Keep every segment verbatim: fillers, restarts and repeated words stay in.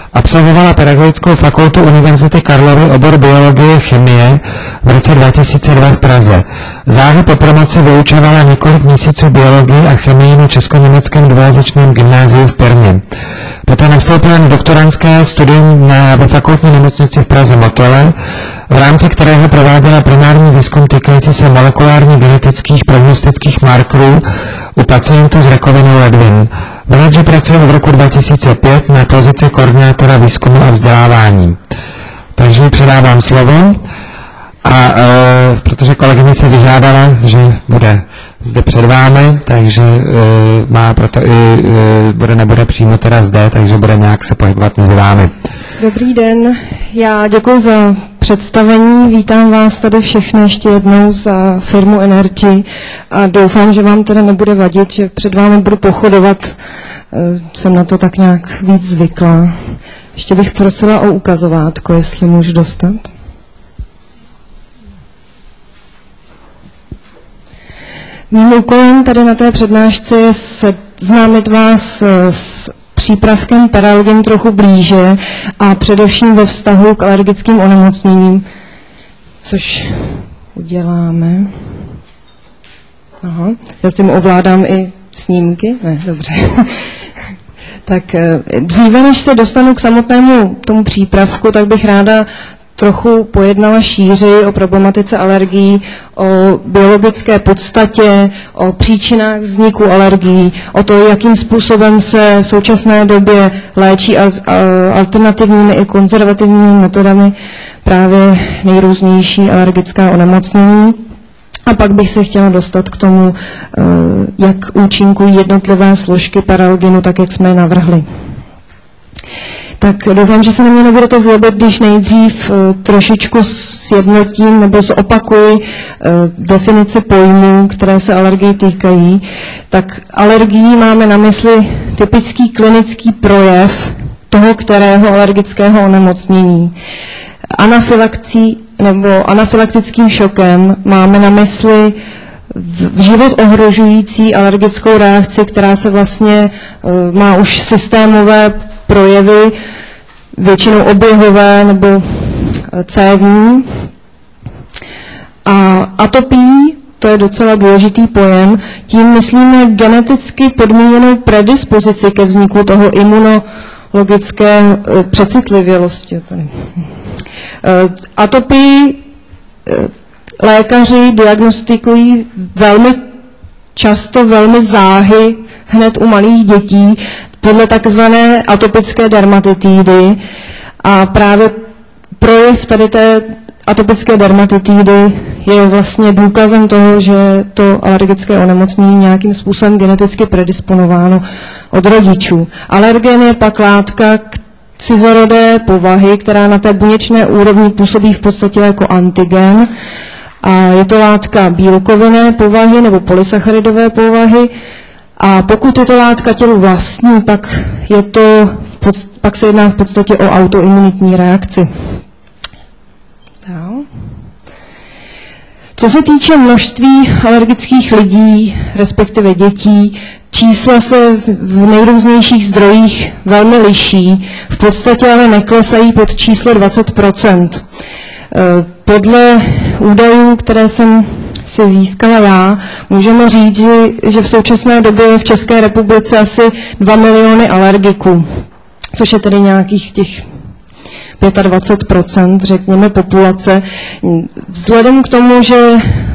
Absolvovala Pedagogickou fakultu Univerzity Karlovy obor biologie a chemie v roce dva tisíce dva v Praze. Záhy po promoci vyučovala několik měsíců biologii a chemii na česko-německém dvojazyčném gymnáziu v Perně. Poté nastoupila na doktorantské studium na, ve fakultní nemocnici v Praze Motole, v rámci kterého prováděla primární výzkum týkající se molekulárně genetických prognostických markerů u pacientů s rakovinou ledvin. Manager pracuje od roku dva tisíce pět na pozici koordinátora výzkumu a vzdělávání. Takže předávám slovo, a e, protože kolegyně se vyžádala, že bude zde před vámi, takže e, má proto i e, bude nebude přímo teda zde, takže bude nějak se pohybovat mezi vámi. Dobrý den, já děkuji za představení, vítám vás tady všechny ještě jednou za firmu Energy a doufám, že vám teda nebude vadit, že před vámi budu pochodovat, jsem na to tak nějak víc zvyklá. Ještě bych prosila o ukazovátko, jestli můžu dostat. Mým úkolem tady na té přednášce je seznámit vás s přípravkem Peralgin trochu blíže a především ve vztahu k alergickým onemocněním, což uděláme. Aha, já s tím ovládám i snímky? Ne, dobře. Tak dříve, než se dostanu k samotnému tomu přípravku, tak bych ráda trochu pojednala šíři o problematice alergií, o biologické podstatě, o příčinách vzniku alergií, o to, jakým způsobem se v současné době léčí alternativními i konzervativními metodami právě nejrůznější alergická onemocnění. A pak bych se chtěla dostat k tomu, jak účinkují jednotlivé složky Peralginu, tak jak jsme je navrhli. Tak doufám, že se na mě nebudete zlobit, když nejdřív uh, trošičku sjednotím nebo zopakuji uh, definici pojmů, které se alergii týkají. Tak alergii máme na mysli typický klinický projev toho, kterého alergického onemocnění. Anafylakcí nebo anafylaktickým šokem máme na mysli v život ohrožující alergickou reakci, která se vlastně uh, má už systémové projevy, většinou oběhové nebo cévní. A atopii, to je docela důležitý pojem, tím myslíme geneticky podmíněnou predispozici ke vzniku toho imunologické přecitlivělosti. Atopii lékaři diagnostikují velmi často, velmi záhy, hned u malých dětí, podle takzvané atopické dermatitidy a právě projev tady té atopické dermatitidy je vlastně důkazem toho, že to alergické onemocnění nějakým způsobem geneticky predisponováno od rodičů. Alergen je pak látka cizorodé povahy, která na té buněčné úrovni působí v podstatě jako antigen a je to látka bílkovinné povahy nebo polysacharidové povahy. A pokud je to látka tělu vlastní, pak, je to, pak se jedná v podstatě o autoimunitní reakci. Co se týče množství alergických lidí, respektive dětí, čísla se v nejrůznějších zdrojích velmi liší, v podstatě ale neklesají pod číslo dvacet procent. Podle údajů, které jsem si získala já, můžeme říct, že, že v současné době je v České republice asi dva miliony alergiků, což je tedy nějakých těch dvacet pět procent, řekněme, populace. Vzhledem k tomu, že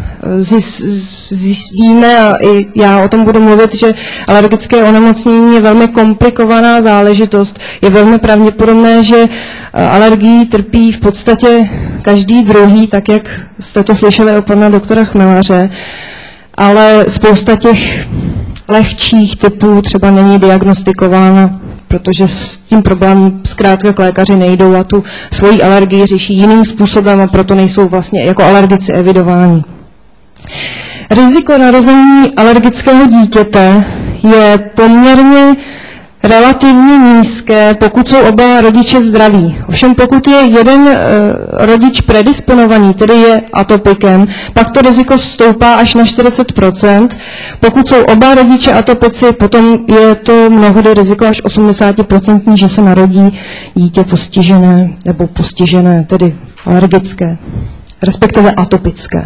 víme, a i já o tom budu mluvit, že alergické onemocnění je velmi komplikovaná záležitost, je velmi pravděpodobné, že alergii trpí v podstatě každý druhý, tak jak jste to slyšeli od pana doktora Chmelaře, ale spousta těch lehčích typů třeba není diagnostikována, protože s tím problémem zkrátka k lékaři nejdou a tu svoji alergii řeší jiným způsobem a proto nejsou vlastně jako alergici evidováni. Riziko narození alergického dítěte je poměrně relativně nízké, pokud jsou oba rodiče zdraví. Ovšem pokud je jeden e, rodič predisponovaný, tedy je atopikem, pak to riziko stoupá až na čtyřicet procent. Pokud jsou oba rodiče atopici, potom je to mnohdy riziko až osmdesát procent, že se narodí dítě postižené, nebo postižené, tedy alergické, respektive atopické.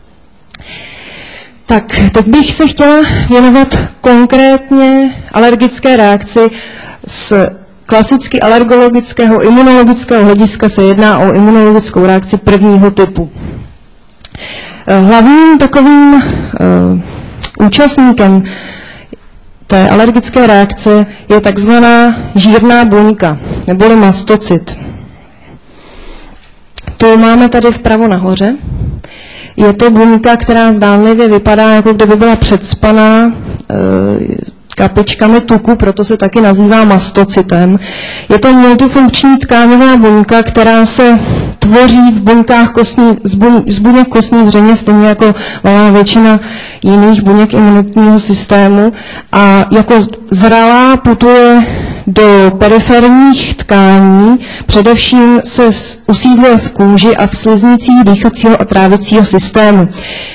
Tak, teď bych se chtěla věnovat konkrétně alergické reakci. Z klasicky alergologického, imunologického hlediska se jedná o imunologickou reakci prvního typu. Hlavním takovým uh, účastníkem té alergické reakce je takzvaná žírná buňka, neboli mastocyt. To máme tady vpravo nahoře. Je to buňka, která zdánlivě vypadá, jako kdyby byla předspaná e, kapičkami tuku, proto se taky nazývá mastocytem. Je to multifunkční tkáňová buňka, která se tvoří v buňkách kostní, z, buň, z buněk kostní dřeně, stejně jako malá většina jiných buněk imunitního systému. A jako zralá putuje do periferních tkání, především se usídluje v kůži a v sliznicích dýchacího a trávicího systému.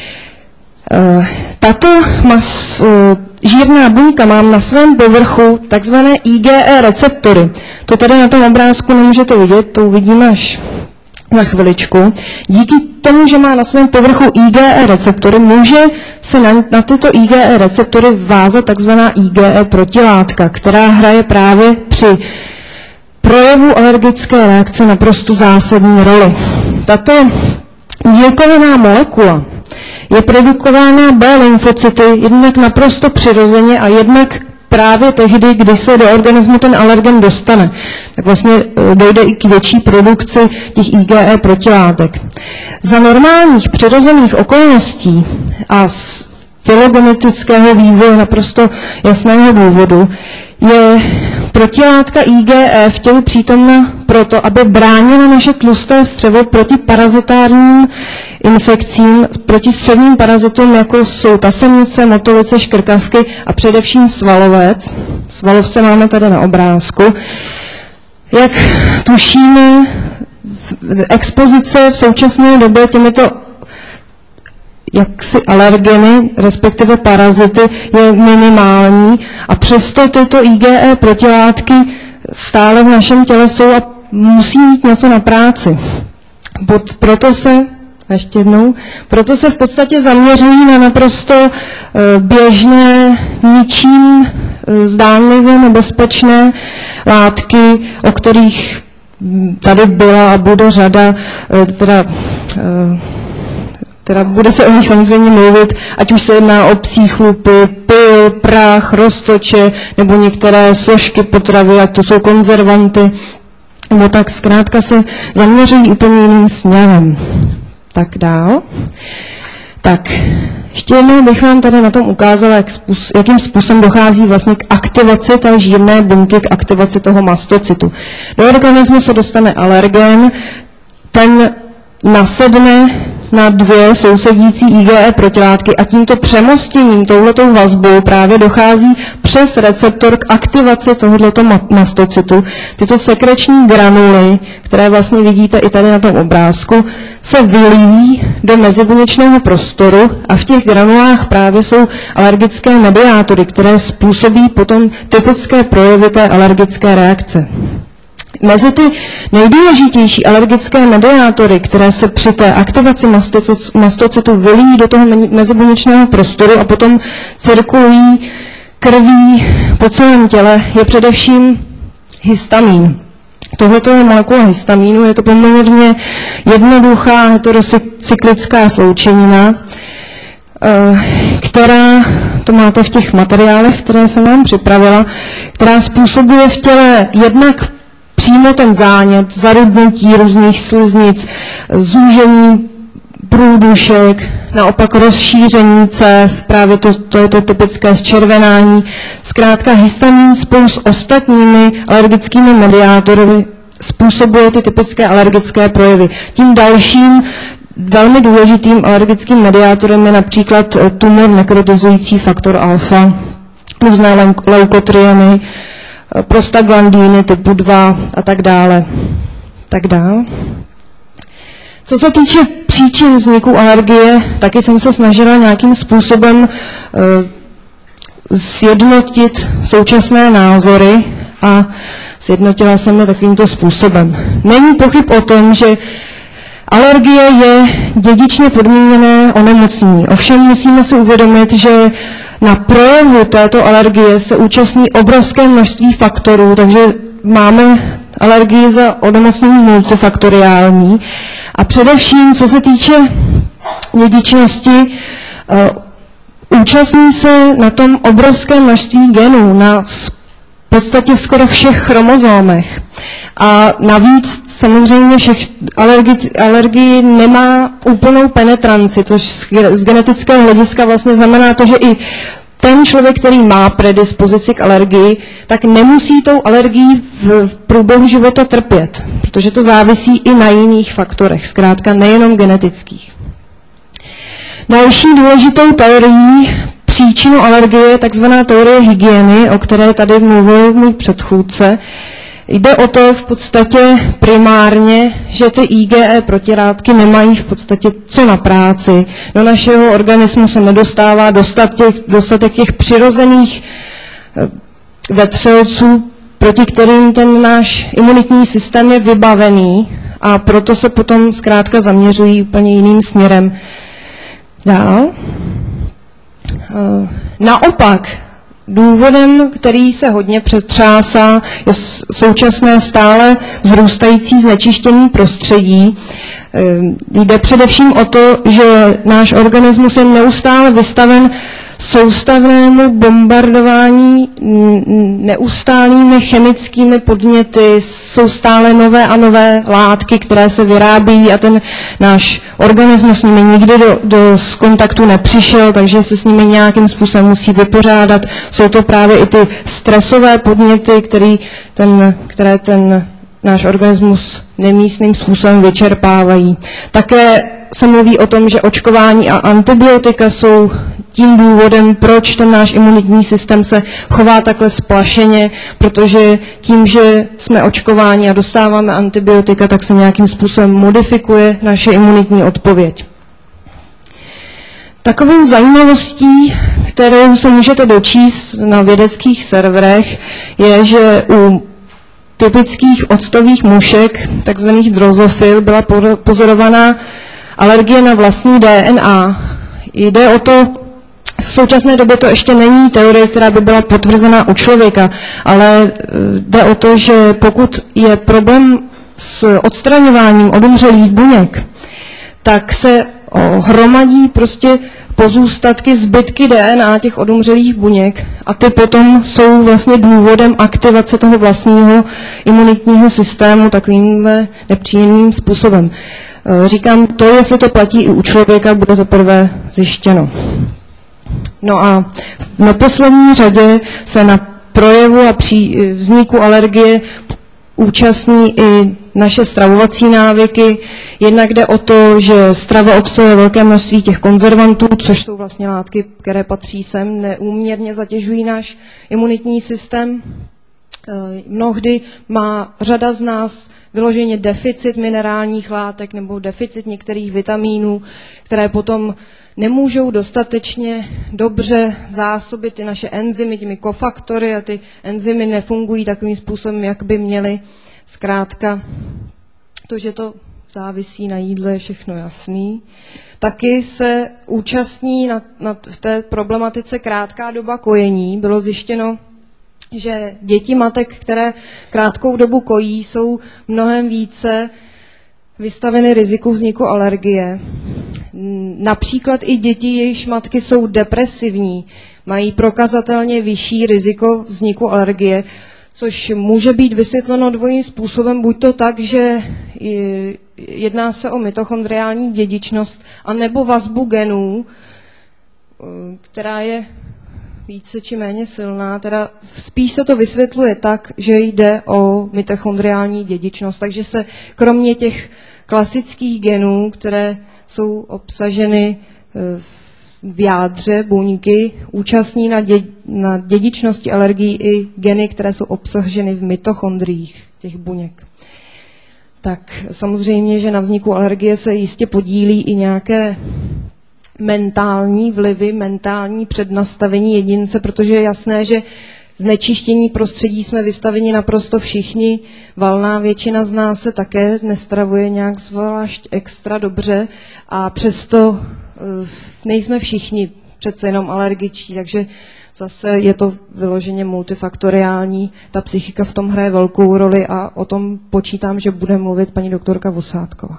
Tato mas, žírná buňka má na svém povrchu takzvané I G E receptory. To tady na tom obrázku nemůžete vidět, to uvidíme až na chviličku. Díky tomu, že má na svém povrchu I G E receptory, může se na, na tyto I G E receptory vázat takzvaná I G E protilátka, která hraje právě při projevu alergické reakce naprosto zásadní roli. Tato bílkovinná molekula je produkována B lymfocyty jednak naprosto přirozeně a jednak právě tehdy, kdy se do organismu ten alergen dostane, tak vlastně dojde i k větší produkci těch I G E protilátek. Za normálních přirozených okolností a z filogenetického vývoje naprosto jasného důvodu je protilátka I G E v tělu přítomna proto, aby bránila naše tlusté střevo proti parazitárním infekcím, proti střevním parazitům, jako jsou tasenice, motolice, škrkavky a především svalovec. Svalovce máme tady na obrázku. Jak tušíme, expozice v současné době těmito jaksi alergeny, respektive parazity, je minimální a přesto tyto I G E protilátky stále v našem těle jsou a musí mít něco na práci. Proto se, a ještě jednou, proto se v podstatě zaměřují na naprosto běžné, ničím zdánlivě nebezpečné látky, o kterých tady byla a bude řada, teda Teda bude se o nich samozřejmě mluvit, ať už se jedná o psí chlupy, pyl, prach, roztoče nebo některé složky potravy, ať to jsou konzervanty, nebo tak zkrátka se zaměřují úplně jiným směrem. Tak dál. Tak, ještě jednou bych vám tady na tom ukázala, jak způsob, jakým způsobem dochází vlastně k aktivaci té žírné buňky, k aktivaci toho mastocytu. Do organismu se dostane alergen, ten nasedne na dvě sousedící I G E protilátky a tímto přemostěním, touhletou vazbou právě dochází přes receptor k aktivaci tohoto mastocytu. Tyto sekreční granuly, které vlastně vidíte i tady na tom obrázku, se vylíjí do mezibuněčného prostoru a v těch granulách právě jsou alergické mediátory, které způsobí potom typické projevy té alergické reakce. Mezi ty nejdůležitější alergické mediátory, které se při té aktivaci mastocytu vylíjí do toho mezibuněčného prostoru a potom cirkulují krví po celém těle, je především histamin. Tohle je molekula histamínu, je to poměrně jednoduchá heterocyklická sloučenina, která, to máte v těch materiálech, které jsem vám připravila, která způsobuje v těle jednak přímo ten zánět, zarudnutí různých sliznic, zúžení průdušek, naopak rozšíření cév, právě to, to je to typické zčervenání. Zkrátka histamin spolu s ostatními alergickými mediátory způsobuje ty typické alergické projevy. Tím dalším velmi důležitým alergickým mediátorem je například tumor nekrotizující faktor alfa, různé leukotrieny, prostaglandíny typu dva a tak dále. Tak dále. Co se týče příčin vzniku alergie, taky jsem se snažila nějakým způsobem sjednotit současné názory a sjednotila jsem je takovýmto způsobem. Není pochyb o tom, že alergie je dědičně podmíněné onemocnění. Ovšem musíme si uvědomit, že na projevu této alergie se účastní obrovské množství faktorů, takže máme alergii za onemocnění multifaktoriální. A především, co se týče dědičnosti, účastní se na tom obrovské množství genů, na v podstatě skoro všech chromozómech. A navíc samozřejmě všech alergii, alergii nemá úplnou penetranci, což z genetického hlediska vlastně znamená to, že i ten člověk, který má predispozici k alergii, tak nemusí tou alergií v průběhu života trpět, protože to závisí i na jiných faktorech, zkrátka nejenom genetických. Další důležitou teorií příčinu alergie je takzvaná teorie hygieny, o které tady mluvil můj předchůdce. Jde o to v podstatě primárně, že ty I G E protilátky nemají v podstatě co na práci. Do našeho organismu se nedostává dostatek, dostatek těch přirozených vetřelců, proti kterým ten náš imunitní systém je vybavený, a proto se potom zkrátka zaměřují úplně jiným směrem. Dál. Naopak, důvodem, který se hodně přetřásá, je současné stále vzrůstající znečištění prostředí. Jde především o to, že náš organismus je neustále vystaven soustavnému bombardování neustálými chemickými podněty, jsou stále nové a nové látky, které se vyrábí a ten náš organismus s nimi nikdy do, do kontaktu nepřišel, takže se s nimi nějakým způsobem musí vypořádat. Jsou to právě i ty stresové podněty, který ten, které ten náš organismus nemístným způsobem vyčerpávají. Také se mluví o tom, že očkování a antibiotika jsou tím důvodem, proč ten náš imunitní systém se chová takhle splašeně, protože tím, že jsme očkováni a dostáváme antibiotika, tak se nějakým způsobem modifikuje naše imunitní odpověď. Takovou zajímavostí, kterou se můžete dočíst na vědeckých serverech, je, že u typických octových mušek, takzvaných drozofil, byla pozorovaná alergie na vlastní D N A. Jde o to, v současné době to ještě není teorie, která by byla potvrzená u člověka, ale jde o to, že pokud je problém s odstraňováním odumřelých buněk, tak se hromadí prostě pozůstatky, zbytky D N A těch odumřelých buněk a ty potom jsou vlastně důvodem aktivace toho vlastního imunitního systému takovýmhle nepříjemným způsobem. Říkám, to, jestli to platí i u člověka, bude teprve zjištěno. No a v neposlední řadě se na projevu a při vzniku alergie účastní i naše stravovací návyky. Jednak jde o to, že strava obsahuje velké množství těch konzervantů, což jsou vlastně látky, které patří sem, neúměrně zatěžují náš imunitní systém. Mnohdy má řada z nás vyloženě deficit minerálních látek nebo deficit některých vitamínů, které potom nemůžou dostatečně dobře zásobit ty naše enzymy, těmi kofaktory, a ty enzymy nefungují takovým způsobem, jak by měly. Zkrátka, to, že to závisí na jídle, je všechno jasný. Taky se účastní na, na, v té problematice krátká doba kojení. Bylo zjištěno, že děti matek, které krátkou dobu kojí, jsou mnohem více vystaveny riziku vzniku alergie. Například i děti, jejichž matky jsou depresivní, mají prokazatelně vyšší riziko vzniku alergie, což může být vysvětleno dvojím způsobem, buď to tak, že jedná se o mitochondriální dědičnost, anebo vazbu genů, která je více či méně silná. Teda spíš se to vysvětluje tak, že jde o mitochondriální dědičnost, takže se kromě těch klasických genů, které jsou obsaženy v v jádře buňky účastní na, dě, na dědičnosti alergií i geny, které jsou obsaženy v mitochondriích těch buněk. Tak samozřejmě, že na vzniku alergie se jistě podílí i nějaké mentální vlivy, mentální přednastavení jedince, protože je jasné, že znečištění prostředí jsme vystaveni naprosto všichni. Valná většina z nás se také nestravuje nějak zvlášť extra dobře a přesto nejsme všichni přece jenom alergičtí, takže zase je to vyloženě multifaktoriální. Ta psychika v tom hraje velkou roli a o tom počítám, že bude mluvit paní doktorka Vosátková.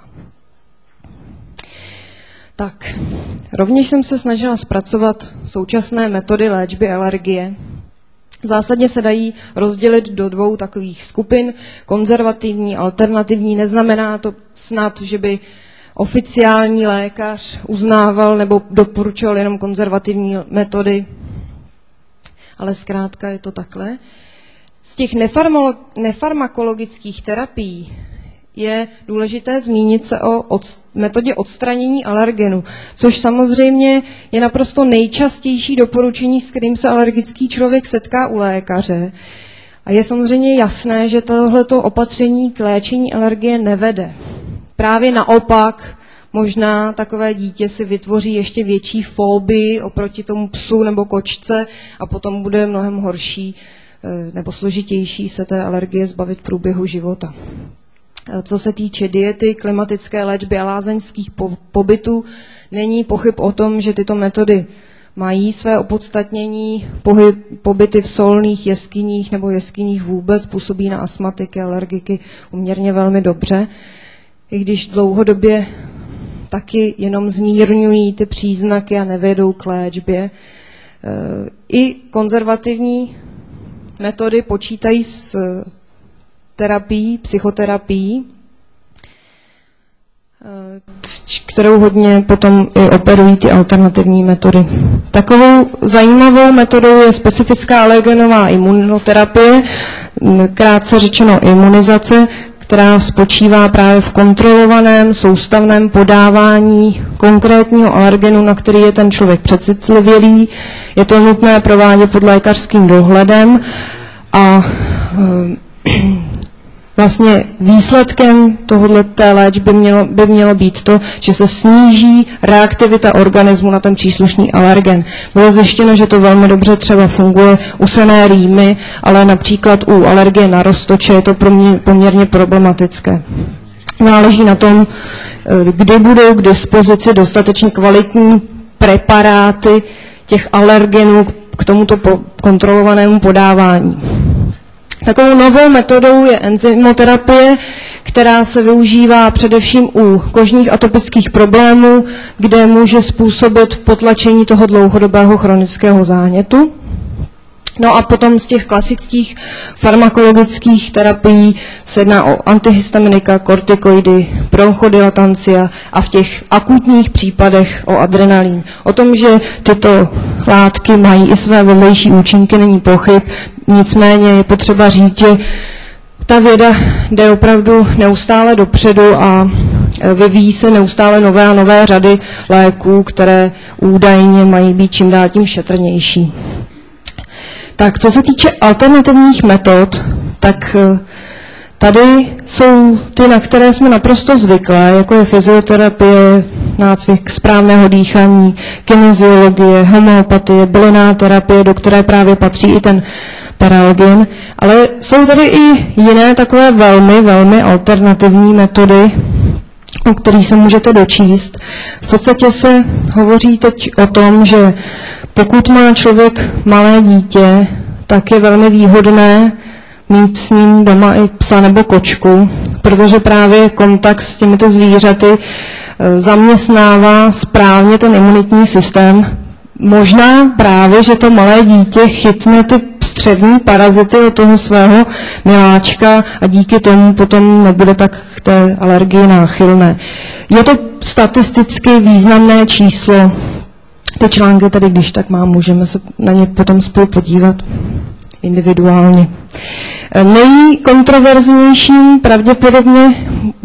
Tak, rovněž jsem se snažila zpracovat současné metody léčby alergie. Zásadně se dají rozdělit do dvou takových skupin. Konzervativní, alternativní. Neznamená to snad, že by oficiální lékař uznával nebo doporučoval jenom konzervativní metody, ale zkrátka je to takhle. Z těch nefarmakologických terapií je důležité zmínit se o od, metodě odstranění alergenu, což samozřejmě je naprosto nejčastější doporučení, s kterým se alergický člověk setká u lékaře. A je samozřejmě jasné, že tohleto opatření k léčení alergie nevede. Právě naopak, možná takové dítě si vytvoří ještě větší fóbii oproti tomu psu nebo kočce a potom bude mnohem horší nebo složitější se té alergie zbavit v průběhu života. Co se týče diety, klimatické léčby a lázeňských pobytů, není pochyb o tom, že tyto metody mají své opodstatnění. Pohyb, pobyty v solných jeskyních nebo jeskyních vůbec působí na astmatiky, alergiky uměrně velmi dobře, i když dlouhodobě taky jenom zmírňují ty příznaky a nevedou k léčbě. I konzervativní metody počítají s terapií, psychoterapií, kterou hodně potom i operují ty alternativní metody. Takovou zajímavou metodou je specifická alergenová imunoterapie, krátce řečeno imunizace, která spočívá právě v kontrolovaném soustavném podávání konkrétního alergenu, na který je ten člověk přecitlivělý. Je to nutné provádět pod lékařským dohledem a vlastně výsledkem tohoto léčby by mělo, by mělo být to, že se sníží reaktivita organismu na ten příslušný alergen. Bylo zjištěno, že to velmi dobře třeba funguje u senné rýmy, ale například u alergie na roztoče je to pro mě poměrně problematické. Záleží na tom, kdy budou k dispozici dostatečně kvalitní preparáty těch alergenů k tomuto kontrolovanému podávání. Takovou novou metodou je enzymoterapie, která se využívá především u kožních atopických problémů, kde může způsobit potlačení toho dlouhodobého chronického zánětu. No a potom z těch klasických farmakologických terapií se jedná o antihistaminika, kortikoidy, bronchodilatancia a v těch akutních případech o adrenalin. O tom, že tyto látky mají i své vedlejší účinky, není pochyb, nicméně je potřeba říct, že ta věda jde opravdu neustále dopředu a vyvíjí se neustále nové a nové řady léků, které údajně mají být čím dál tím šetrnější. Tak co se týče alternativních metod, tak tady jsou ty, na které jsme naprosto zvyklé, jako je fyzioterapie, nácvik správného dýchání, kineziologie, homeopatie, bylinná terapie, do které právě patří i ten paralgin, ale jsou tady i jiné takové velmi, velmi alternativní metody, o kterých se můžete dočíst. V podstatě se hovoří teď o tom, že pokud má člověk malé dítě, tak je velmi výhodné mít s ním doma i psa nebo kočku, protože právě kontakt s těmito zvířaty zaměstnává správně ten imunitní systém. Možná právě, že to malé dítě chytne ty střevní parazity od toho svého miláčka a díky tomu potom nebude tak k té alergii náchylné. Je to statisticky významné číslo. Ty články tady, když tak mám, můžeme se na ně potom spolu podívat individuálně. Nejkontroverznějším pravděpodobně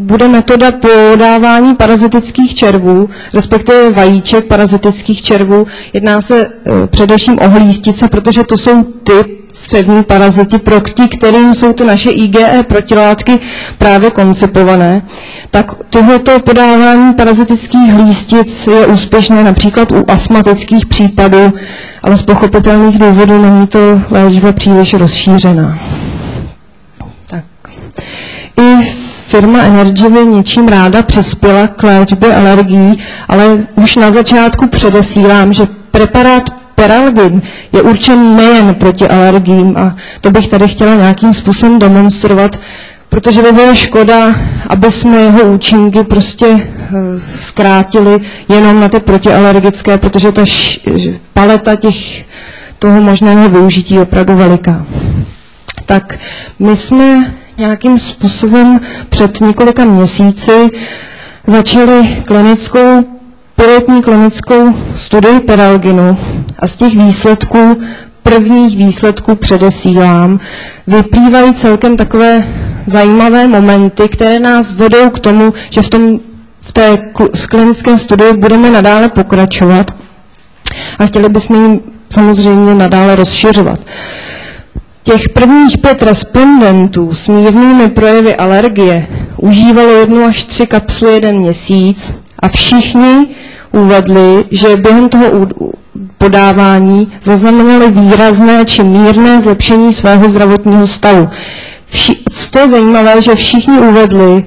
bude metoda podávání parazitických červů, respektive vajíček parazitických červů. Jedná se e, především o hlístice, protože to jsou ty střevní paraziti, proti kterým jsou ty naše I G E protilátky právě koncipované. Tak tohoto podávání parazitických hlístic je úspěšné například u astmatických případů, ale z pochopitelných důvodů není to léčba příliš rozšířená. Tak. I firma Energy by něčím ráda přispěla k léčbě alergií, ale už na začátku předesílám, že preparát Peralgin je určen nejen proti alergiím a to bych tady chtěla nějakým způsobem demonstrovat, protože by bylo škoda, aby jsme jeho účinky prostě uh, zkrátili jenom na ty protialergické, protože ta š, paleta těch, toho možného využití je opravdu veliká. Tak my jsme nějakým způsobem před několika měsíci začali klinickou, pilotní klinickou studii Peralginu a z těch výsledků, prvních výsledků předesílám, vyplývají celkem takové zajímavé momenty, které nás vedou k tomu, že v, tom, v té klinické studii budeme nadále pokračovat a chtěli bychom ji samozřejmě nadále rozšiřovat. Těch prvních pět respondentů s mírnými projevy alergie užívalo jednu až tři kapsly jeden měsíc a všichni uvedli, že během toho podávání zaznamenali výrazné či mírné zlepšení svého zdravotního stavu. Vši, to je zajímavé, že všichni uvedli,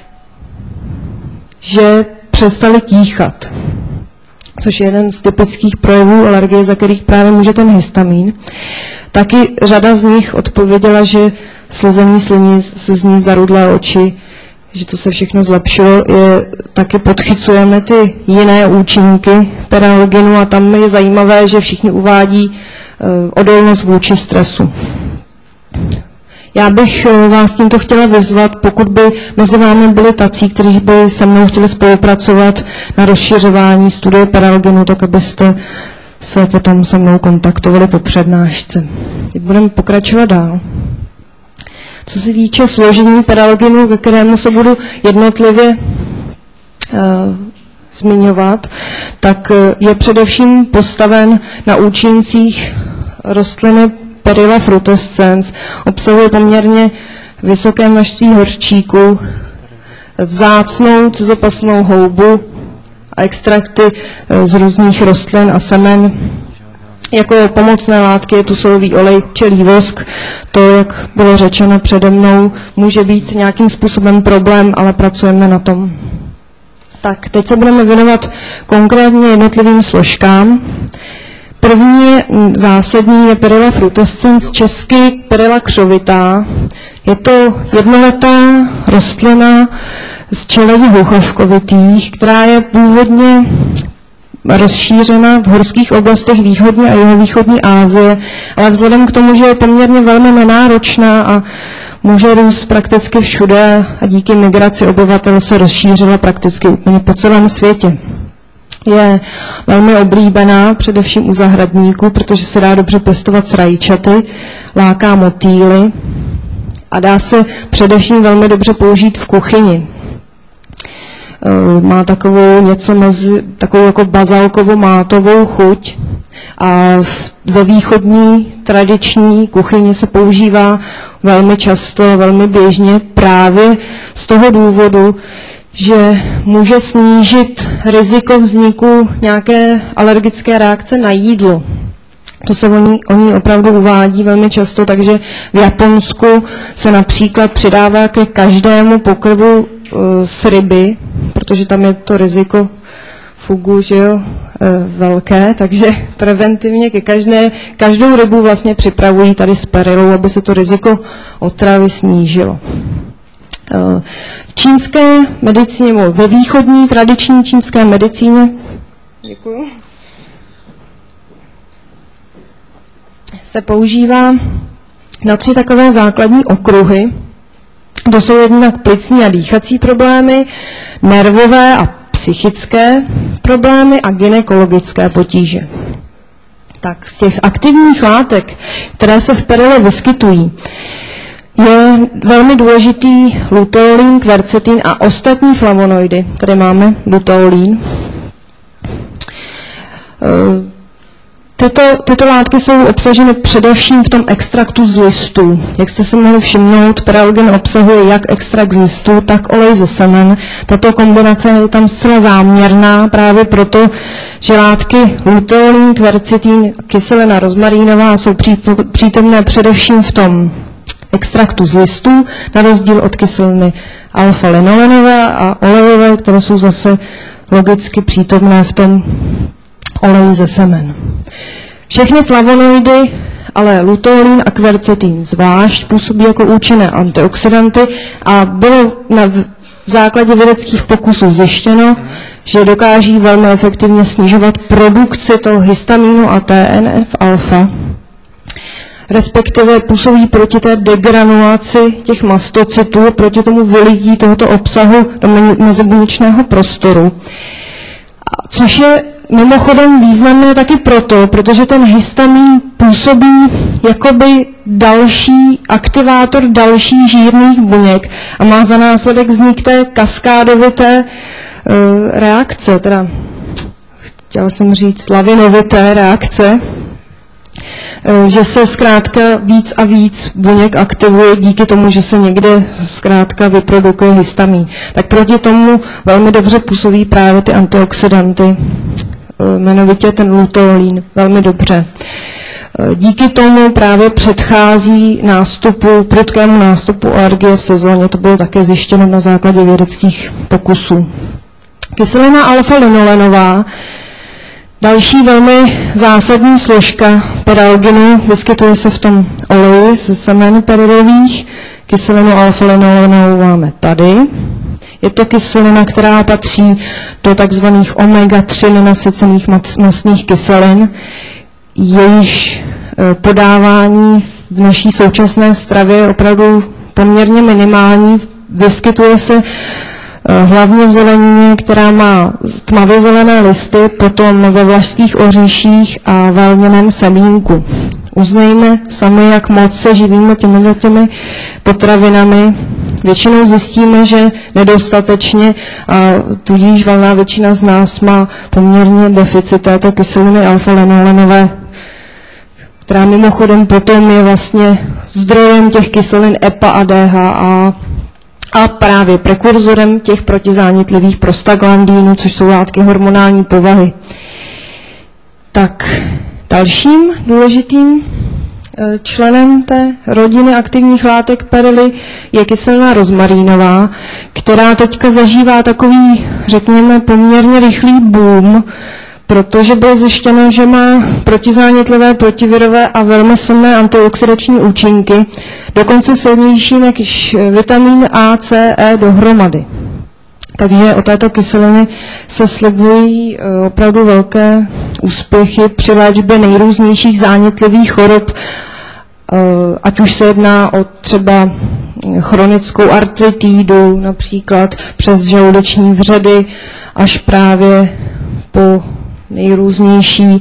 že přestali kýchat, což je jeden z typických projevů alergie, za kterých právě může ten histamín. Taky řada z nich odpověděla, že slezení sliny se z ní zarudlé oči, že to se všechno zlepšilo. Je, taky podchycujeme ty jiné účinky Peralginu a tam je zajímavé, že všichni uvádí uh, odolnost vůči stresu. Já bych uh, vás tímto chtěla vyzvat, pokud by mezi vámi byli tací, kteří by se mnou chtěli spolupracovat na rozšiřování studie Peralginu, tak abyste se potom se mnou kontaktovali po přednášce. Teď budeme pokračovat dál. Co se týče složení Peralginu, ke kterému se budu jednotlivě uh, zmiňovat, tak uh, je především postaven na účincích rostliny Perilla frutescens. Obsahuje poměrně vysoké množství hořčíku, vzácnou cizopasnou houbu a extrakty uh, z různých rostlin a semen. Jako pomocné látky je tu solový olej, čelí vosk. To, jak bylo řečeno přede mnou, může být nějakým způsobem problém, ale pracujeme na tom. Tak, teď se budeme věnovat konkrétně jednotlivým složkám. První je zásadní je Perilla frutescens, česky Perilla křovitá. Je to jednoletá rostlina z čeledí hluchovkovitých, která je původně rozšířena v horských oblastech východní a jihovýchodní Asie, ale vzhledem k tomu, že je poměrně velmi nenáročná a může růst prakticky všude a díky migraci obyvatel se rozšířila prakticky úplně po celém světě. Je velmi oblíbená především u zahradníků, protože se dá dobře pěstovat s rajčaty, láká motýly a dá se především velmi dobře použít v kuchyni. Má takovou něco mezi, takovou jako bazalkovou mátovou chuť a ve východní tradiční kuchyni se používá velmi často, velmi běžně právě z toho důvodu, že může snížit riziko vzniku nějaké alergické reakce na jídlo. To se oni, oni opravdu uvádí velmi často, takže v Japonsku se například přidává ke každému pokrvu uh, z ryby, protože tam je to riziko fugu, že jo, uh, velké, takže preventivně ke každé, každou rybu vlastně připravují tady s perilou, aby se to riziko otravy snížilo. Uh, v čínské medicíně, ve východní tradiční čínské medicíně, děkuju, se používá na tři takové základní okruhy. To jsou jednak plicní a dýchací problémy, nervové a psychické problémy a gynekologické potíže. Tak z těch aktivních látek, které se v perile vyskytují, Je velmi důležitý luteolin, kvercetin a ostatní flavonoidy. Tady máme luteolin. Tyto, tyto látky jsou obsaženy především v tom extraktu z listů. Jak jste si mohli všimnout, Peralgin obsahuje jak extrakt z listů, tak olej ze semen. Tato kombinace je tam zcela záměrná právě proto, že látky luteolin, kvercetin, kyselina rozmarínová jsou přítomné především v tom extraktu z listů, na rozdíl od kyseliny alfa-linolenové a olejové, které jsou zase logicky přítomné v tom oleji ze semen. Všechny flavonoidy, ale luteolin a kvercetin zvlášť působí jako účinné antioxidanty a bylo na v základě vědeckých pokusů zjištěno, že dokáží velmi efektivně snižovat produkci toho histamínu a T N F-alfa, respektive působí proti té degranulaci těch mastocytů, proti tomu vylití tohoto obsahu do mezibuněčného prostoru. Což je mimochodem významné taky proto, protože ten histamin působí jakoby další aktivátor dalších žírných buněk a má za následek vznik té kaskádovité uh, reakce, teda chtěla jsem říct lavinovité reakce, že se zkrátka víc a víc buněk aktivuje díky tomu, že se někde zkrátka vyprodukuje histamin. Tak proti tomu velmi dobře působí právě ty antioxidanty, jmenovitě ten luteolin, velmi dobře. Díky tomu právě předchází nástupu, prudkému nástupu alergie v sezóně, to bylo také zjištěno na základě vědeckých pokusů. Kyselina alfa-linolenová, další velmi zásadní složka peralginu, vyskytuje se v tom oleji ze semen perilových. Kyselinu alfa-linolenovou máme tady. Je to kyselina, která patří do takzvaných omega tři nenasycených mastných kyselin. Jejíž podávání v naší současné stravě je opravdu poměrně minimální. Vyskytuje se hlavně v zelenině, která má tmavě zelené listy, potom ve vlašských oříších a ve lněném semínku. Uznejme sami, jak moc se živíme těmi těmi potravinami. Většinou zjistíme, že nedostatečně, a tudíž valná většina z nás má poměrně deficit této kyseliny alfa-linolenové, která mimochodem potom je vlastně zdrojem těch kyselin E P A a D H A, a právě prekurzorem těch protizánětlivých prostaglandínů, což jsou látky hormonální povahy. Tak dalším důležitým členem té rodiny aktivních látek perily je kyselina rozmarínová, která teďka zažívá takový, řekněme, poměrně rychlý boom, protože bylo zjištěno, že má protizánětlivé, protivirové a velmi silné antioxidační účinky, dokonce silnější než vitamin A, C, E dohromady. Takže o této kyseliny se slibují opravdu velké úspěchy při léčbě nejrůznějších zánětlivých chorob, ať už se jedná o třeba chronickou artritidu, například přes žaludeční vředy, až právě po nejrůznější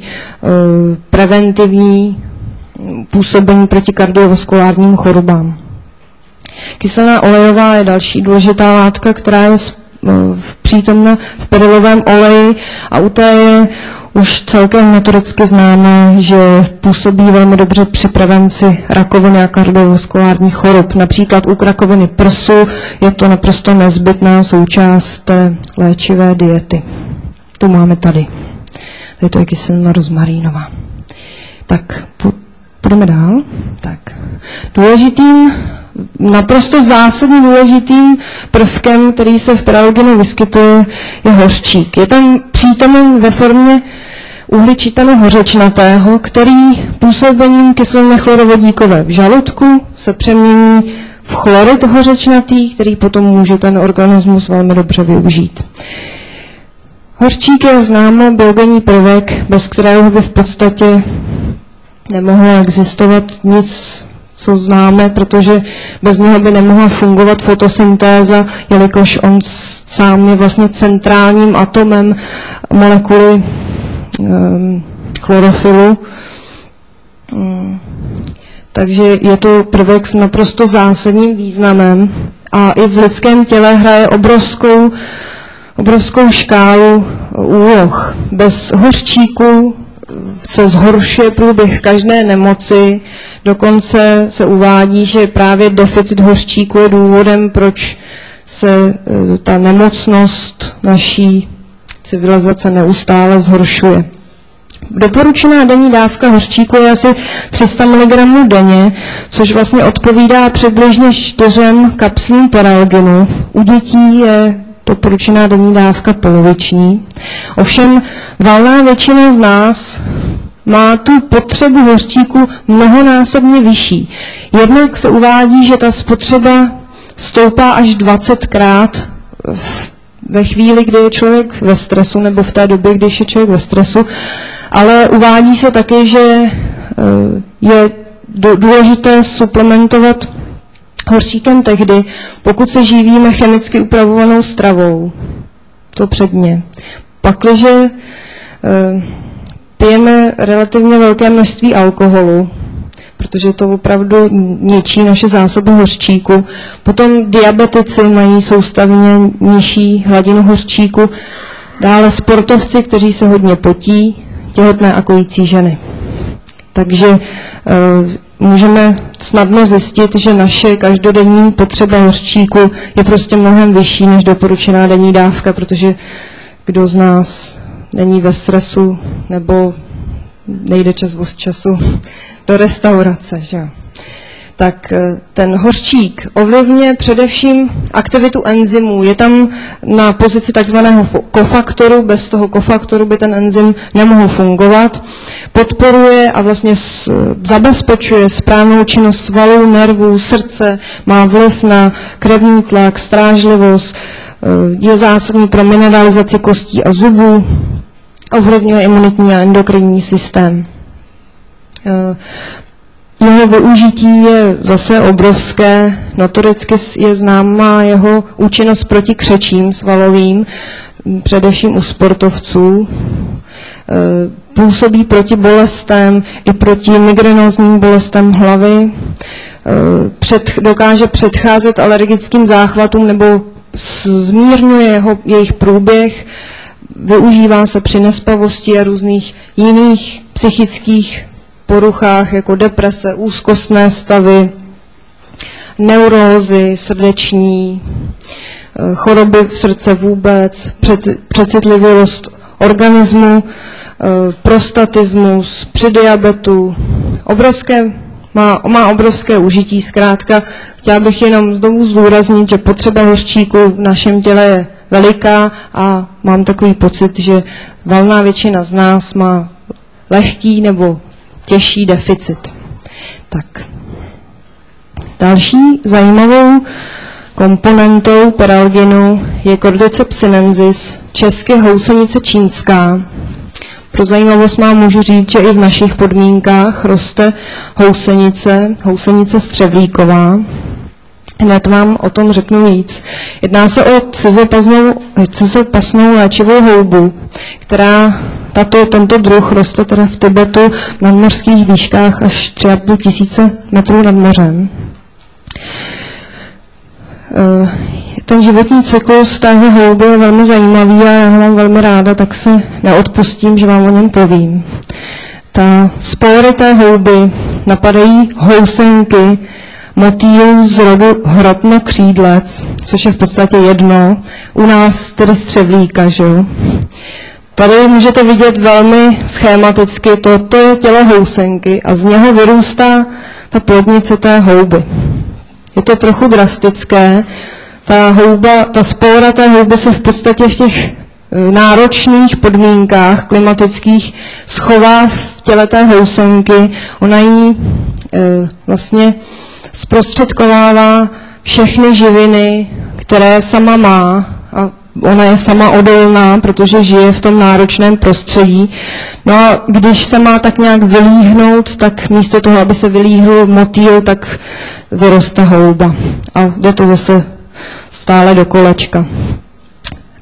preventivní působení proti kardiovaskulárním chorobám. Kyselina olejová je další důležitá látka, která je přítomna v perilovém oleji a u té je už celkem metodicky známé, že působí velmi dobře při prevenci rakoviny a kardiovaskulárních chorob. Například u rakoviny prsu je to naprosto nezbytná součást té léčivé diety. Tu máme tady. Tady to je kyselina rozmarínová. Tak, půjdeme dál. Tak. Důležitým, naprosto zásadně důležitým prvkem, který se v peralginu vyskytuje, je hořčík. Je tam přítomen ve formě uhličitanu hořečnatého, který působením kyseliny chlorovodíkové v žaludku se přemění v chlorid hořečnatý, který potom může ten organismus velmi dobře využít. Hořčík je známo biogenní prvek, bez kterého by v podstatě nemohlo existovat nic, co známe, protože bez něho by nemohla fungovat fotosyntéza, jelikož on sám je vlastně centrálním atomem molekuly um, chlorofilu. Um, takže je to prvek s naprosto zásadním významem a i v lidském těle hraje obrovskou, obrovskou škálu úloh. Bez hořčíku se zhoršuje průběh každé nemoci, dokonce se uvádí, že právě deficit hořčíku je důvodem, proč se ta nemocnost naší civilizace neustále zhoršuje. Doporučená denní dávka hořčíku je asi tři sta miligramů denně, což vlastně odpovídá přibližně čtyřem kapslím paralginu. U dětí je doporučená denní dávka poloviční. Ovšem valná většina z nás má tu potřebu hořčíku mnohonásobně vyšší. Jednak se uvádí, že ta spotřeba stoupá až dvacetkrát ve chvíli, kdy je člověk ve stresu, nebo v té době, když je člověk ve stresu, ale uvádí se taky, že je důležité suplementovat hořčíkem tehdy, pokud se živíme chemicky upravovanou stravou. To předně. Pakliže pijeme relativně velké množství alkoholu, protože to opravdu ničí naše zásoby hořčíku. Potom diabetici mají soustavně nižší hladinu hořčíku. Dále sportovci, kteří se hodně potí, těhotné a kojící ženy. Takže e, můžeme snadno zjistit, že naše každodenní potřeba hořčíku je prostě mnohem vyšší než doporučená denní dávka, protože kdo z nás není ve stresu nebo nejde čas od času do restaurace, že? Tak ten hořčík ovlivňuje především aktivitu enzymů. Je tam na pozici takzvaného kofaktoru, bez toho kofaktoru by ten enzym nemohl fungovat. Podporuje a vlastně zabezpečuje správnou činnost svalů, nervů, srdce, má vliv na krevní tlak, strážlivost, je zásadní pro mineralizaci kostí a zubů, ovlivňuje imunitní a endokrinní systém. Jeho využití je zase obrovské, notoricky je známá jeho účinnost proti křečím svalovým, především u sportovců. Působí proti bolestem i proti migrenózním bolestem hlavy. Před, dokáže předcházet alergickým záchvatům nebo zmírňuje jeho, jejich průběh. Využívá se při nespavosti a různých jiných psychických poruchách, jako deprese, úzkostné stavy, neurózy srdeční, choroby v srdce vůbec, přecitlivost organismu, prostatismus, při diabetu, obrovské, má, má obrovské užití. Zkrátka, chtěla bych jenom znovu zdůraznit, že potřeba hořčíku v našem těle je veliká a mám takový pocit, že valná většina z nás má lehký nebo těžší deficit. Tak. Další zajímavou komponentou paralginu je Cordyceps sinensis, česky housenice čínská. Pro zajímavost mám můžu říct, že i v našich podmínkách roste housenice, housenice střevlíková. Hned vám o tom řeknu víc. Jedná se o cizopasnou, cizopasnou léčivou houbu, která tato, tento druh roste teda v Tibetu v nadmořských výškách až tři a půl tisíce metrů nad mořem. Ten životní cyklus téhle houby je velmi zajímavý a já ho mám velmi ráda, tak se neodpustím, že vám o něm povím. Ta spory té houby napadají housenky motýlů z rodu hrotnokřídlec, což je v podstatě jedno, u nás tedy střevlíka, že? Tady můžete vidět velmi schematicky, toto je tělo housenky a z něho vyrůstá ta plodnice té houby. Je to trochu drastické, ta houba, ta spora té houby se v podstatě v těch náročných podmínkách klimatických schová v těle té housenky, ona ji e, vlastně zprostředkovává všechny živiny, které sama má a ona je sama odolná, protože žije v tom náročném prostředí. No a když se má tak nějak vylíhnout, tak místo toho, aby se vylíhl motýl, tak vyroste houba. A jde to zase stále do kolečka.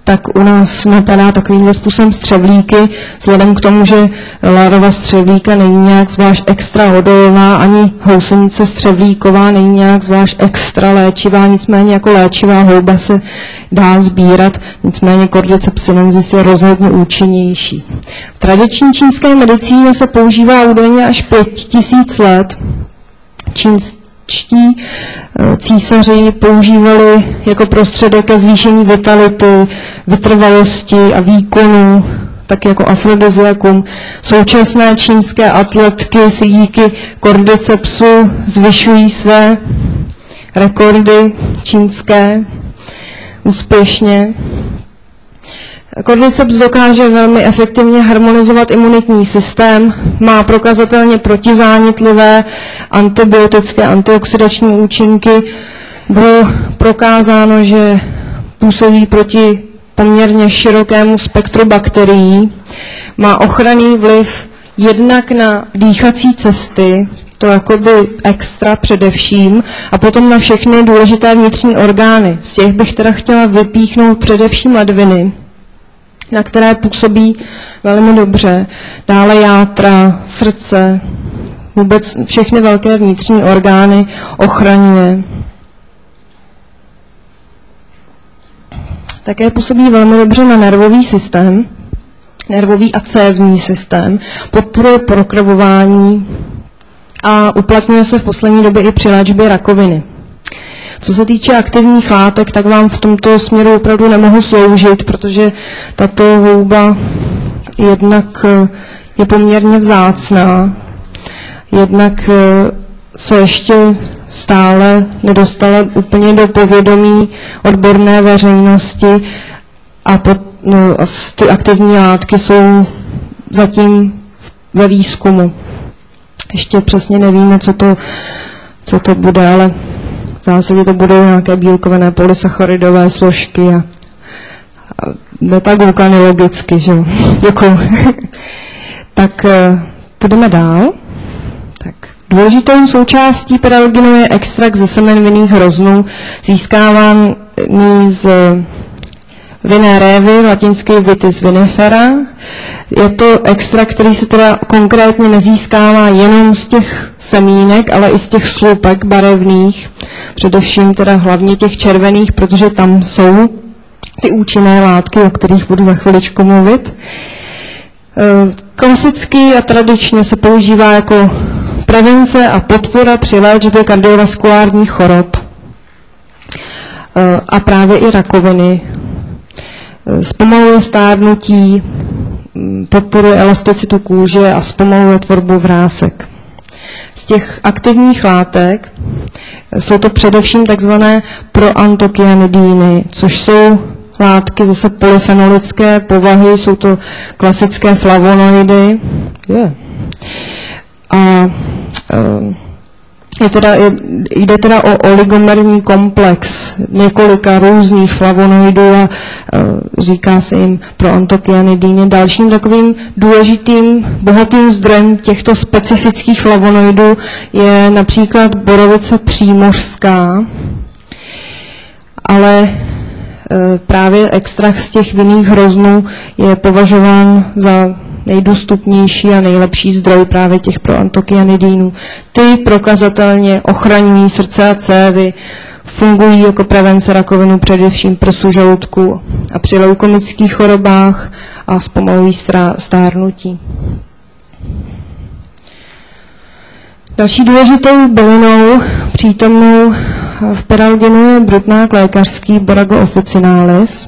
tak u nás napadá takovým způsobem střevlíky, vzhledem k tomu, že larva střevlíka není nějak zvlášť extra odolná, ani housenice střevlíková není nějak zvlášť extra léčivá, nicméně jako léčivá houba se dá sbírat, nicméně Cordyceps sinensis je rozhodně účinnější. V tradiční čínské medicíně se používá údajně až pět tisíc let. Čínský Čtí císaři používali jako prostředek ke zvýšení vitality, vytrvalosti a výkonu, tak jako afrodiziakum. Současné čínské atletky si díky Cordycepsu zvyšují své rekordy čínské úspěšně. Cordyceps dokáže velmi efektivně harmonizovat imunitní systém, má prokazatelně protizánětlivé antibiotické, antioxidační účinky. Bylo prokázáno, že působí proti poměrně širokému spektru bakterií, má ochranný vliv jednak na dýchací cesty, to jakoby extra především, a potom na všechny důležité vnitřní orgány. Z těch bych teda chtěla vypíchnout především ledviny, na které působí velmi dobře. Dále játra, srdce, vůbec všechny velké vnitřní orgány ochraňuje. Také působí velmi dobře na nervový systém, nervový a cévní systém, podporuje prokrvování a uplatňuje se v poslední době i při léčbě rakoviny. Co se týče aktivních látek, tak vám v tomto směru opravdu nemohu sloužit, protože tato houba jednak je poměrně vzácná, jednak se ještě stále nedostala úplně do povědomí odborné veřejnosti a, pod, no, a ty aktivní látky jsou zatím ve výzkumu. Ještě přesně nevíme, co to, co to bude, ale v zásadě to budou nějaké bílkovinné polysacharidové složky a, a beta-glukany logicky, že jo. Děkuju. Tak půjdeme dál. Tak. Důležitou součástí peralginu je extrakt ze semen vinných hroznů, získávaný z vinné révy, latinsky vitis vinifera. Je to extrakt, který se teda konkrétně nezískává jenom z těch semínek, ale i z těch slupek barevných, především teda hlavně těch červených, protože tam jsou ty účinné látky, o kterých budu za chviličku mluvit. Klasicky a tradičně se používá jako prevence a podpora při léčbě kardiovaskulárních chorob a právě i rakoviny. Zpomaluje stárnutí, podporuje elasticitu kůže a zpomaluje tvorbu vrásek. Z těch aktivních látek jsou to především takzvané proantokyanidíny, což jsou látky zase polyfenolické povahy, jsou to klasické flavonoidy. Yeah. A je teda, je, jde teda o oligomerní komplex několika různých flavonoidů a říká se jim proantokyanidíny. Dalším takovým důležitým, bohatým zdrojem těchto specifických flavonoidů je například borovice přímořská, ale právě extrakt z těch vinných hroznů je považován za nejdostupnější a nejlepší zdroj právě těch proantokyanidínů. Ty prokazatelně ochraňují srdce a cévy, fungují jako prevence rakovinu především prsu, žaludku a při leukemických chorobách a zpomalují stárnutí. Další důležitou bylinou přítomnou v peralginu je brutnák lékařský Borago officinalis.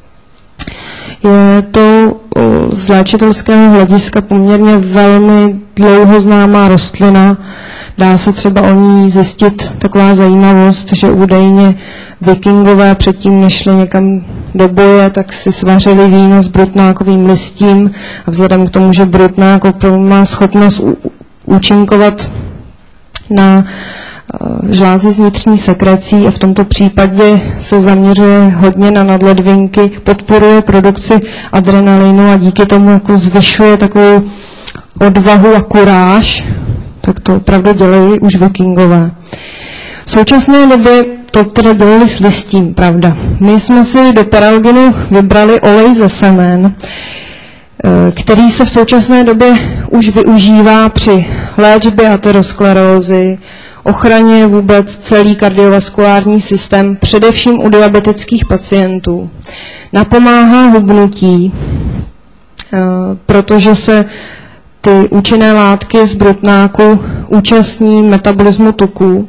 Je to z léčitelského hlediska poměrně velmi dlouho známá rostlina. Dá se třeba o ní zjistit taková zajímavost, že údajně vikingové předtím, než šli někam do boje, tak si svařili víno s brutnákovým listím a vzhledem k tomu, že brutnák opravdu má schopnost účinkovat na žlázy z vnitřní sekrecí a v tomto případě se zaměřuje hodně na nadledvinky, podporuje produkci adrenalinu a díky tomu jako zvyšuje takovou odvahu a kuráž, tak to opravdu dělají už vikingové. V současné době to teda dělali s listím, pravda. My jsme si do peralginu vybrali olej ze semen, který se v současné době už využívá při léčbě aterosklerózy, ochraně vůbec celý kardiovaskulární systém, především u diabetických pacientů. Napomáhá hubnutí, protože se ty účinné látky z brutnáku účastní metabolismu tuků.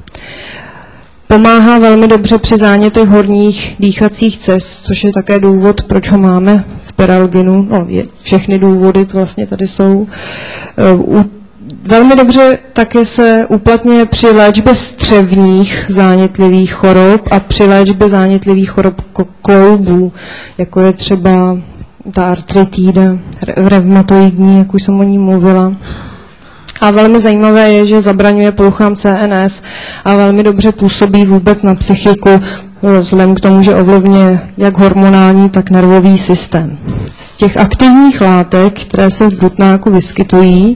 Pomáhá velmi dobře při zánětech horních dýchacích cest, což je také důvod, proč ho máme v peralginu. No, je, všechny důvody vlastně tady jsou. U, velmi dobře také se uplatňuje při léčbě střevních zánětlivých chorob a při léčbě zánětlivých chorob kloubů, jako je třeba ta artritída reumatoidní, jak už jsem o ní mluvila. A velmi zajímavé je, že zabraňuje poruchám C N S a velmi dobře působí vůbec na psychiku, vzhledem k tomu, že ovlivňuje jak hormonální, tak nervový systém. Z těch aktivních látek, které se v brutnáku vyskytují,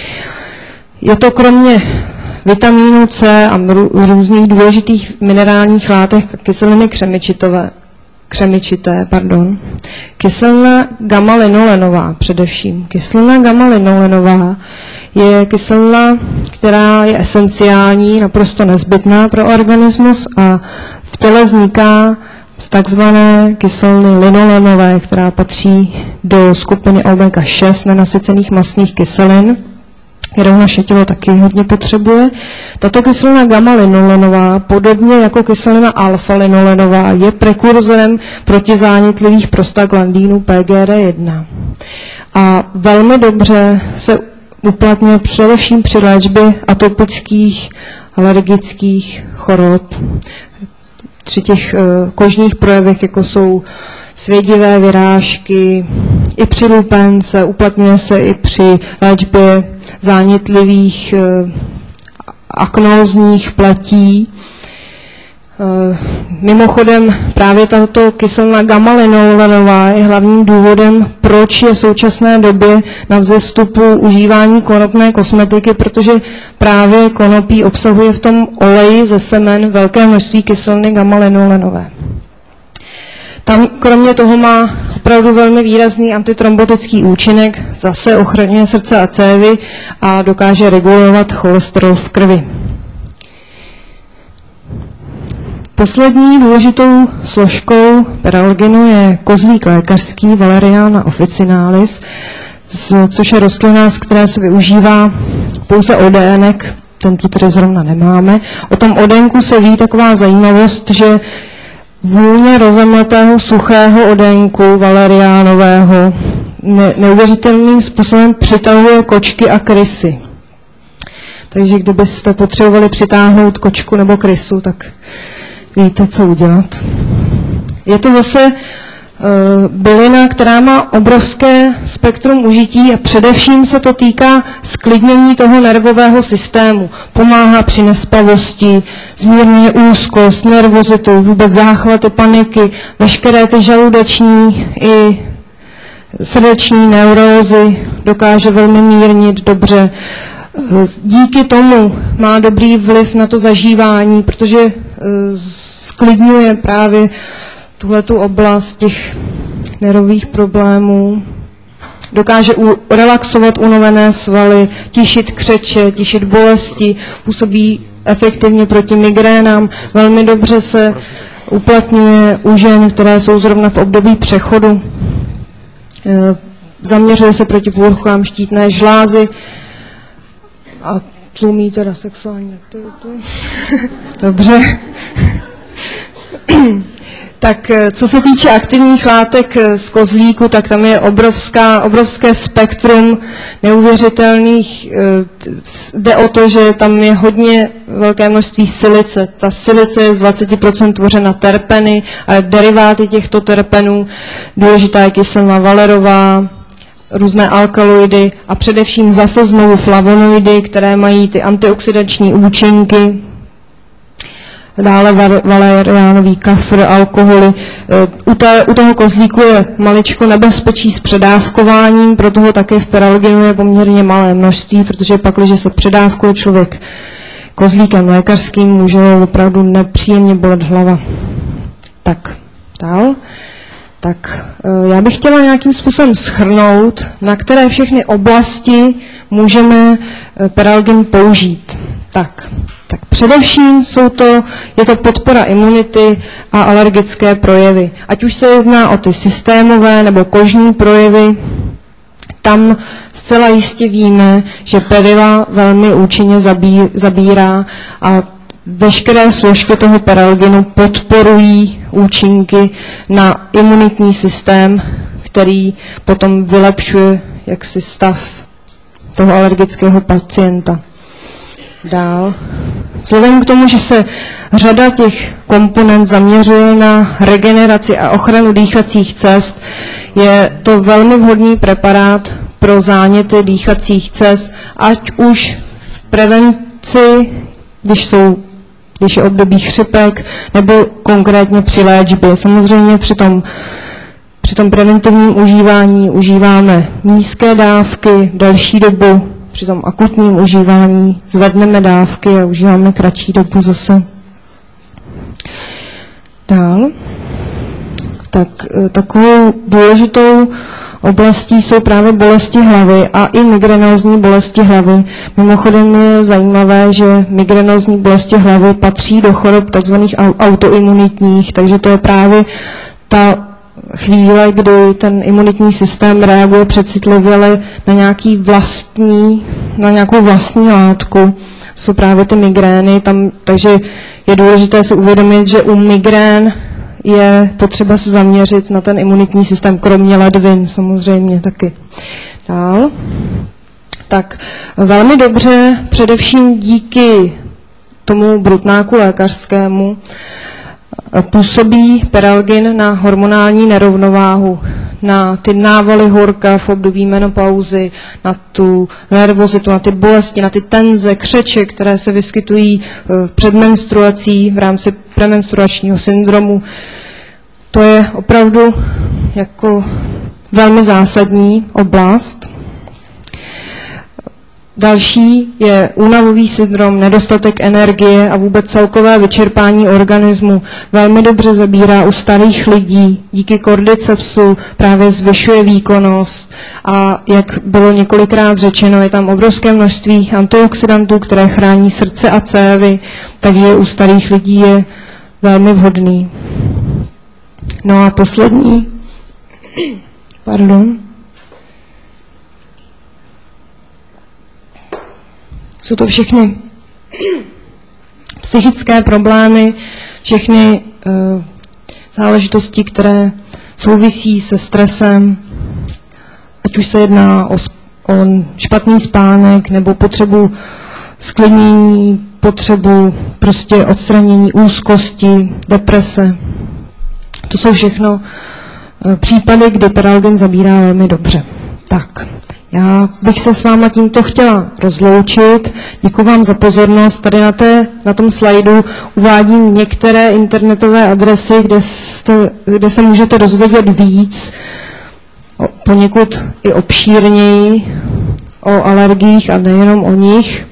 je to kromě vitamínu C a různých důležitých minerálních látek kyseliny křemičitové, křemičité, pardon, kyselina gamma-linolenová především. Kyselina gamma-linolenová je kyselina, která je esenciální, naprosto nezbytná pro organismus a v těle vzniká z takzvané kyseliny linolenové, která patří do skupiny omega šest nenasycených mastných kyselin, kterou naše tělo taky hodně potřebuje. Tato kyselina gamma-linolenová, podobně jako kyselina alfa-linolenová, je prekurzorem protizánětlivých prostaglandínů P G D jedna. A velmi dobře se uplatňuje především při léčbě atopických, alergických chorob, při těch uh, kožních projevech, jako jsou svědivé vyrážky, i při lupence, uplatňuje se i při léčbě zánětlivých uh, aknózních pletí. Uh, mimochodem právě tato kyselina gamma-linolenová je hlavním důvodem, proč je v současné době na vzestupu užívání konopné kosmetiky, protože právě konopí obsahuje v tom oleji ze semen velké množství kyseliny gamma-linolenové. Tam kromě toho má opravdu velmi výrazný antitrombotický účinek, zase ochraňuje srdce a cévy a dokáže regulovat cholesterol v krvi. Poslední důležitou složkou peralginu je kozlík lékařský Valeriana officinalis, což je rostlina, z které se využívá pouze odének, ten tu tedy zrovna nemáme. O tom odénku se ví taková zajímavost, že vůně rozemletého suchého odénku valeriánového ne- neuvěřitelným způsobem přitahuje kočky a krysy. Takže kdybyste potřebovali přitáhnout kočku nebo krysu, tak víte, co udělat. Je to zase uh, bylina, která má obrovské spektrum užití a především se to týká sklidnění toho nervového systému. Pomáhá při nespavosti, zmírňuje úzkost, nervozitu, vůbec záchvaty, paniky, veškeré ty žaludeční i srdeční neurózy dokáže velmi mírnit dobře. Díky tomu má dobrý vliv na to zažívání, protože sklidňuje právě tuhletu oblast těch nervových problémů. Dokáže u, relaxovat unavené svaly, tišit křeče, tišit bolesti, působí efektivně proti migrénám. Velmi dobře se uplatňuje u žen, které jsou zrovna v období přechodu. Zaměřuje se proti poruchám štítné žlázy a tlumí teda sexuální aktivitu. Dobře. Tak co se týče aktivních látek z kozlíku, tak tam je obrovská, obrovské spektrum neuvěřitelných. Jde o to, že tam je hodně velké množství silice. Ta silice je z dvacet procent tvořena terpeny a deriváty těchto terpenů. Důležitá je kyselina valerová, různé alkaloidy a především zase znovu flavonoidy, které mají ty antioxidační účinky. Dále valeriánový kafr, alkoholy. U, té, u toho kozlíku je maličko nebezpečí s předávkováním, proto ho také v peralginu je poměrně malé množství, protože pak, když se předávkuje, člověk kozlíkem lékařským, může opravdu nepříjemně bolet hlava. Tak, dál. Tak já bych chtěla nějakým způsobem shrnout, na které všechny oblasti můžeme Peralgin použít. Tak, tak především jsou to, je to podpora imunity a alergické projevy. Ať už se jedná o ty systémové nebo kožní projevy, tam zcela jistě víme, že perila velmi účinně zabí, zabírá a veškeré složky toho Peralginu podporují účinky na imunitní systém, který potom vylepšuje jaksi stav toho alergického pacienta. Dál. Vzhledem k tomu, že se řada těch komponent zaměřuje na regeneraci a ochranu dýchacích cest, je to velmi vhodný preparát pro záněty dýchacích cest, ať už v prevenci, když jsou když je období chřipek, nebo konkrétně při léčbě. Samozřejmě při tom, při tom preventivním užívání užíváme nízké dávky, delší dobu, při tom akutním užívání zvedneme dávky a užíváme kratší dobu zase. Dál. Tak, takovou důležitou oblastí jsou právě bolesti hlavy a i migrenózní bolesti hlavy. Mimochodem je zajímavé, že migrenózní bolesti hlavy patří do chorob tzv. Autoimunitních, takže to je právě ta chvíle, kdy ten imunitní systém reaguje přecitlivě na nějaký vlastní, na nějakou vlastní látku. Jsou právě ty migrény, tam, takže je důležité si uvědomit, že u migrén je potřeba se zaměřit na ten imunitní systém, kromě ledvin samozřejmě taky. Dál. Tak velmi dobře, především díky tomu brutnáku lékařskému, působí Peralgin na hormonální nerovnováhu, na ty návaly horka v období menopauzy, na tu nervozitu, na ty bolesti, na ty tenze, křeče, které se vyskytují před menstruací v rámci premenstruačního syndromu. To je opravdu jako velmi zásadní oblast. Další je únavový syndrom, nedostatek energie a vůbec celkové vyčerpání organismu. Velmi dobře zabírá u starých lidí, díky kordycepsu právě zvyšuje výkonnost a jak bylo několikrát řečeno, je tam obrovské množství antioxidantů, které chrání srdce a cévy, takže u starých lidí je velmi vhodný. No a poslední, pardon, jsou to všechny psychické problémy, všechny uh, záležitosti, které souvisí se stresem, ať už se jedná o, o špatný spánek nebo potřebu sklidnění, potřebu prostě odstranění úzkosti, deprese. To jsou všechno uh, případy, kdy Peralgin zabírá velmi dobře. Tak. Já bych se s váma tímto chtěla rozloučit. Děkuji vám za pozornost. Tady na, té, na tom slajdu uvádím některé internetové adresy, kde, jste, kde se můžete dozvědět víc, poněkud i obšírněji o alergiích a nejenom o nich.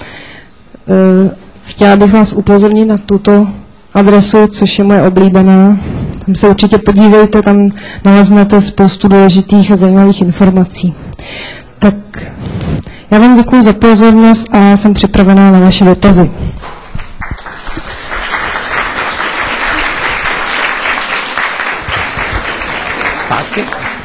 Chtěla bych vás upozornit na tuto adresu, což je moje oblíbená. Tam se určitě podívejte, tam naleznete spoustu důležitých a zajímavých informací. Tak já vám děkuji za pozornost a jsem připravená na vaše dotazy. Zpátky.